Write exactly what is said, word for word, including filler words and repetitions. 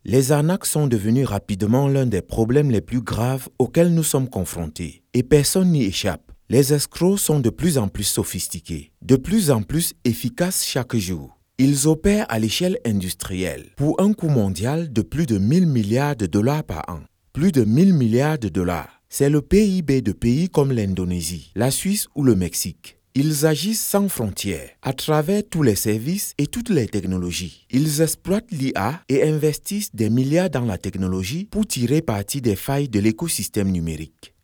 Les arnaques sont devenues rapidement l'un des problèmes les plus graves auxquels nous sommes confrontés. Et personne n'y échappe. Les escrocs sont de plus en plus sophistiqués, de plus en plus efficaces chaque jour. Ils opèrent à l'échelle industrielle pour un coût mondial de plus de mille milliards de dollars par an. Plus de mille milliards de dollars. C'est le P I B de pays comme l'Indonésie, la Suisse ou le Mexique. Ils agissent sans frontières, à travers tous les services et toutes les technologies. Ils exploitent l'I A et investissent des milliards dans la technologie pour tirer parti des failles de l'écosystème numérique.